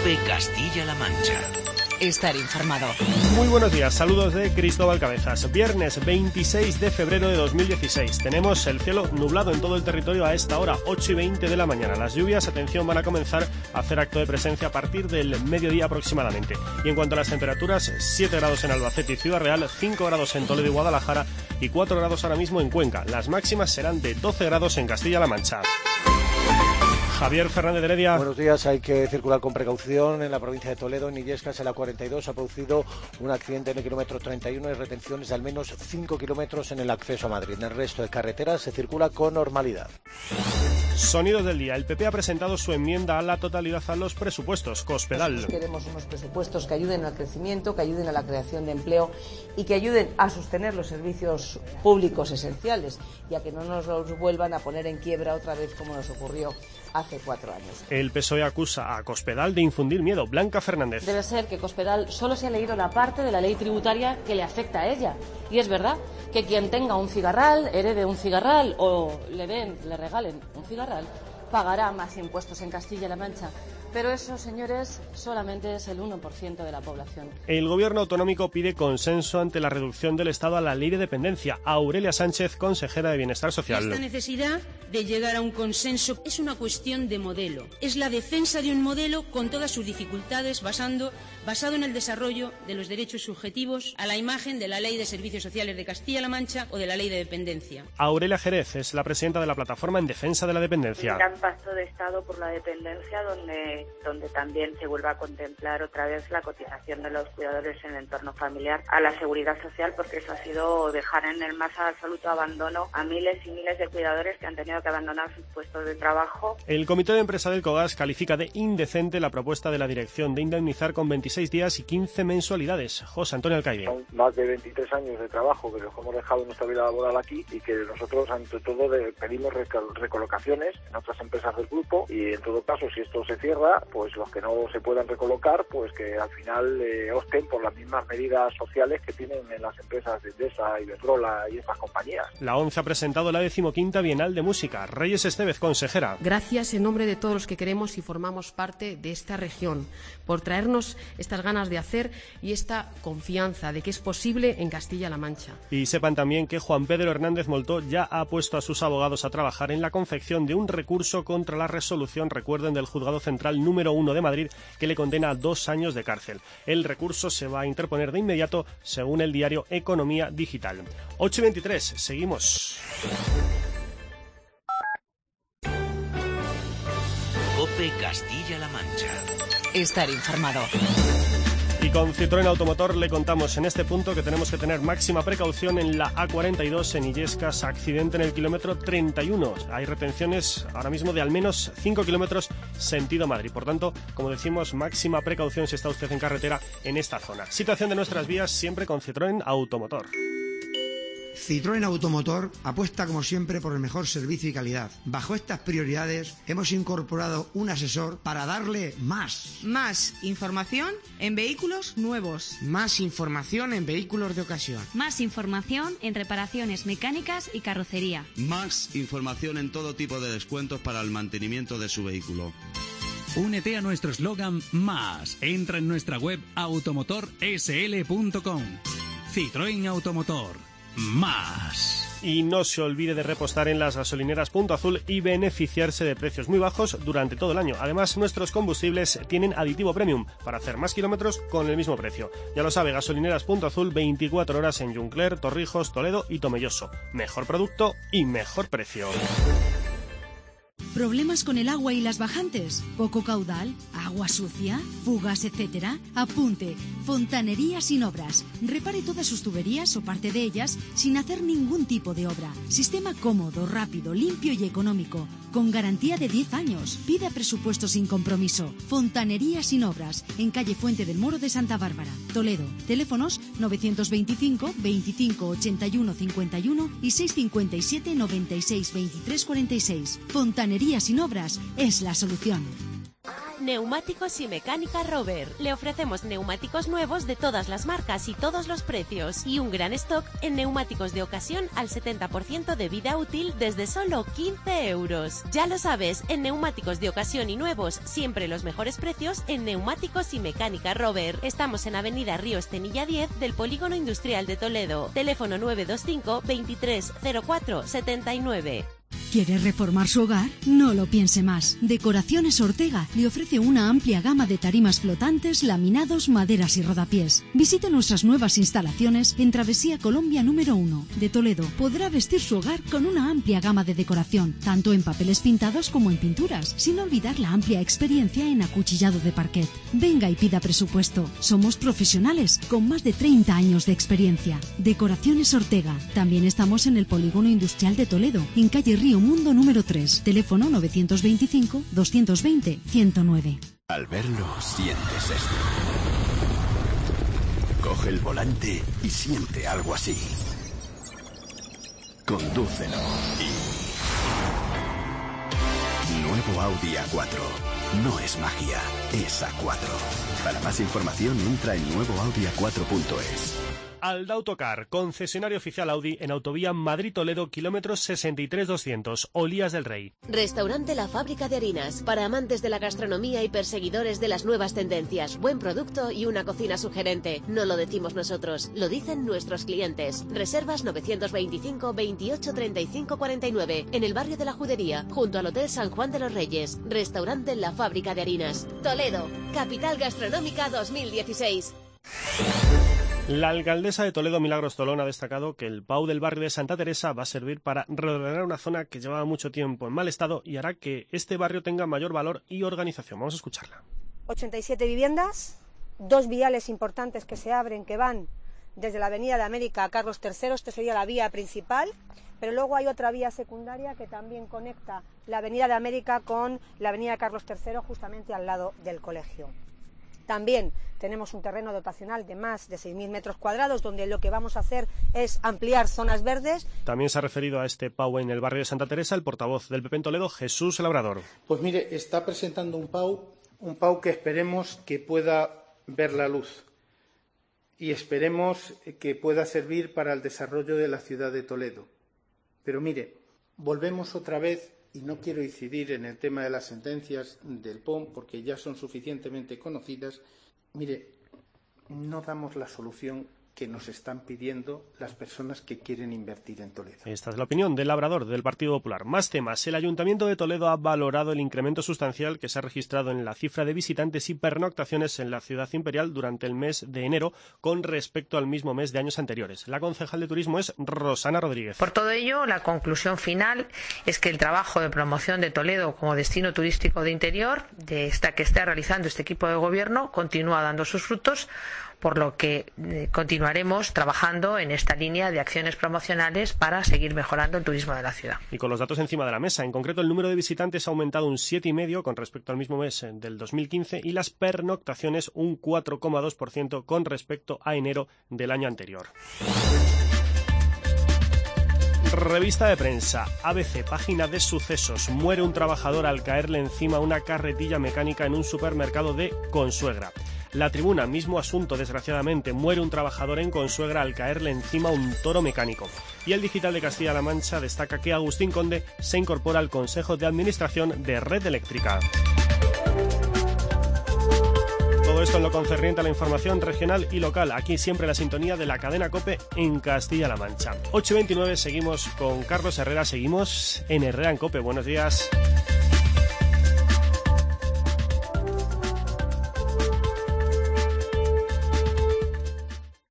COPE Castilla-La Mancha. Estar informado. Muy buenos días, saludos de Cristóbal Cabezas. Viernes 26 de febrero de 2016. Tenemos el cielo nublado en todo el territorio a esta hora, 8:20 de la mañana. Las lluvias, atención, van a comenzar a hacer acto de presencia a partir del mediodía aproximadamente. Y en cuanto a las temperaturas, 7 grados en Albacete y Ciudad Real, 5 grados en Toledo y Guadalajara y 4 grados ahora mismo en Cuenca. Las máximas serán de 12 grados en Castilla-La Mancha. Javier Fernández de Heredia. Buenos días, hay que circular con precaución en la provincia de Toledo, en Illescas, en la 42, ha producido un accidente en el kilómetro 31 y retenciones de al menos 5 kilómetros en el acceso a Madrid. En el resto de carreteras se circula con normalidad. Sonidos del día. El PP ha presentado su enmienda a la totalidad a los presupuestos. Cospedal. Queremos unos presupuestos que ayuden al crecimiento, que ayuden a la creación de empleo y que ayuden a sostener los servicios públicos esenciales y a que no nos los vuelvan a poner en quiebra otra vez como nos ocurrió hace 4 años. El PSOE acusa a Cospedal de infundir miedo. Blanca Fernández. Debe ser que Cospedal solo se ha leído la parte de la ley tributaria que le afecta a ella. Y es verdad que quien tenga un cigarral, herede un cigarral o le regalen un cigarral, pagará más impuestos en Castilla-La Mancha. Pero eso, señores, solamente es el 1% de la población. El gobierno autonómico pide consenso ante la reducción del Estado a la ley de dependencia. Aurelia Sánchez, consejera de Bienestar Social. Esta necesidad de llegar a un consenso es una cuestión de modelo. Es la defensa de un modelo con todas sus dificultades basado en el desarrollo de los derechos subjetivos a la imagen de la Ley de Servicios Sociales de Castilla-La Mancha o de la Ley de Dependencia. Aurelia Jerez es la presidenta de la Plataforma en Defensa de la Dependencia. Un gran pacto de Estado por la dependencia donde también se vuelva a contemplar otra vez la cotización de los cuidadores en el entorno familiar a la seguridad social, porque eso ha sido dejar en el más absoluto abandono a miles y miles de cuidadores que han tenido que abandonar sus puestos de trabajo. El Comité de Empresa del COGAS califica de indecente la propuesta de la dirección de indemnizar con 26 días y 15 mensualidades. José Antonio Alcaide. Son más de 23 años de trabajo que los hemos dejado en nuestra vida laboral aquí y que nosotros ante todo pedimos recolocaciones en otras empresas del grupo y en todo caso si esto se cierra, pues los que no se puedan recolocar, pues que al final opten por las mismas medidas sociales que tienen en las empresas de Endesa, Iberdrola y estas compañías. La ONCE ha presentado la 15ª Bienal de Música. Reyes Estevez, consejera. Gracias en nombre de todos los que queremos y formamos parte de esta región por traernos estas ganas de hacer y esta confianza de que es posible en Castilla-La Mancha. Y sepan también que Juan Pedro Hernández Moltó ya ha puesto a sus abogados a trabajar en la confección de un recurso contra la resolución, recuerden, del Juzgado Central número 1 de Madrid, que le condena a 2 años de cárcel. El recurso se va a interponer de inmediato, según el diario Economía Digital. 8:23, seguimos. COPE Castilla-La Mancha. Estar informado. Y con Citroën Automotor le contamos en este punto que tenemos que tener máxima precaución en la A42 en Illescas, accidente en el kilómetro 31. Hay retenciones ahora mismo de al menos 5 kilómetros sentido Madrid. Por tanto, como decimos, máxima precaución si está usted en carretera en esta zona. Situación de nuestras vías siempre con Citroën Automotor. Citroën Automotor apuesta como siempre por el mejor servicio y calidad. Bajo estas prioridades hemos incorporado un asesor para darle más. Más información en vehículos nuevos. Más información en vehículos de ocasión. Más información en reparaciones mecánicas y carrocería. Más información en todo tipo de descuentos para el mantenimiento de su vehículo. Únete a nuestro eslogan Más. Entra en nuestra web automotorsl.com. Citroën Automotor. Más. Y no se olvide de repostar en las gasolineras Punto Azul y beneficiarse de precios muy bajos durante todo el año. Además, nuestros combustibles tienen aditivo premium para hacer más kilómetros con el mismo precio. Ya lo sabe, gasolineras Punto Azul, 24 horas en Juncler, Torrijos, Toledo y Tomelloso. Mejor producto y mejor precio. ¿Problemas con el agua y las bajantes? ¿Poco caudal? ¿Agua sucia? ¿Fugas, etcétera? Apunte. Fontanería Sin Obras. Repare todas sus tuberías o parte de ellas sin hacer ningún tipo de obra. Sistema cómodo, rápido, limpio y económico. Con garantía de 10 años. Pida presupuesto sin compromiso. Fontanería Sin Obras. En calle Fuente del Moro de Santa Bárbara, Toledo. Teléfonos 925 25 81 51 y 657 96 23 46. Fontanería Sin Obras es la solución. Neumáticos y Mecánica Robert. Le ofrecemos neumáticos nuevos de todas las marcas y todos los precios. Y un gran stock en neumáticos de ocasión al 70% de vida útil desde solo 15 euros. Ya lo sabes, en neumáticos de ocasión y nuevos, siempre los mejores precios en Neumáticos y Mecánica Robert. Estamos en Avenida Río Estenilla 10 del Polígono Industrial de Toledo. Teléfono 925 23 04 79. ¿Quiere reformar su hogar? No lo piense más. Decoraciones Ortega le ofrece una amplia gama de tarimas flotantes, laminados, maderas y rodapiés. Visite nuestras nuevas instalaciones en Travesía Colombia número 1 de Toledo. Podrá vestir su hogar con una amplia gama de decoración, tanto en papeles pintados como en pinturas, sin olvidar la amplia experiencia en acuchillado de parquet. Venga y pida presupuesto. Somos profesionales con más de 30 años de experiencia. Decoraciones Ortega. También estamos en el Polígono Industrial de Toledo, en calle Río Mundo número 3, teléfono 925-220-109. Al verlo, sientes esto. Coge el volante y siente algo así. Condúcelo y... Nuevo Audi A4. No es magia, es A4. Para más información entra en nuevoaudia4.es. Aldautocar, concesionario oficial Audi en autovía Madrid-Toledo, kilómetros 63-200, Olías del Rey. Restaurante La Fábrica de Harinas, para amantes de la gastronomía y perseguidores de las nuevas tendencias. Buen producto y una cocina sugerente. No lo decimos nosotros, lo dicen nuestros clientes. Reservas 925 28 35 49, en el barrio de la Judería, junto al Hotel San Juan de los Reyes. Restaurante La Fábrica de Harinas. Toledo, capital gastronómica 2016. La alcaldesa de Toledo, Milagros Tolón, ha destacado que el PAU del barrio de Santa Teresa va a servir para reordenar una zona que llevaba mucho tiempo en mal estado y hará que este barrio tenga mayor valor y organización. Vamos a escucharla. 87 viviendas, 2 viales importantes que se abren, que van desde la Avenida de América a Carlos III, esta sería la vía principal, pero luego hay otra vía secundaria que también conecta la Avenida de América con la Avenida Carlos III, justamente al lado del colegio. También tenemos un terreno dotacional de más de 6.000 metros cuadrados, donde lo que vamos a hacer es ampliar zonas verdes. También se ha referido a este PAU en el barrio de Santa Teresa el portavoz del PP en Toledo, Jesús Labrador. Pues mire, está presentando un PAU que esperemos que pueda ver la luz y esperemos que pueda servir para el desarrollo de la ciudad de Toledo. Pero mire, volvemos otra vez. Y no quiero incidir en el tema de las sentencias del POM porque ya son suficientemente conocidas. Mire, no damos la solución que nos están pidiendo las personas que quieren invertir en Toledo. Esta es la opinión del Labrador del Partido Popular. Más temas. El Ayuntamiento de Toledo ha valorado el incremento sustancial que se ha registrado en la cifra de visitantes y pernoctaciones en la ciudad imperial durante el mes de enero con respecto al mismo mes de años anteriores. La concejal de turismo es Rosana Rodríguez. Por todo ello, la conclusión final es que el trabajo de promoción de Toledo como destino turístico de interior que está realizando este equipo de gobierno continúa dando sus frutos, por lo que continuaremos trabajando en esta línea de acciones promocionales para seguir mejorando el turismo de la ciudad. Y con los datos encima de la mesa, en concreto el número de visitantes ha aumentado un 7,5% con respecto al mismo mes del 2015 y las pernoctaciones un 4,2% con respecto a enero del año anterior. Revista de prensa, ABC, página de sucesos. Muere un trabajador al caerle encima una carretilla mecánica en un supermercado de Consuegra. La Tribuna, mismo asunto, desgraciadamente. Muere un trabajador en Consuegra al caerle encima un toro mecánico. Y el Digital de Castilla-La Mancha destaca que Agustín Conde se incorpora al Consejo de Administración de Red Eléctrica. Todo esto en lo concerniente a la información regional y local. Aquí siempre la sintonía de la cadena COPE en Castilla-La Mancha. 8:29, seguimos con Carlos Herrera, seguimos en Herrera en COPE. Buenos días.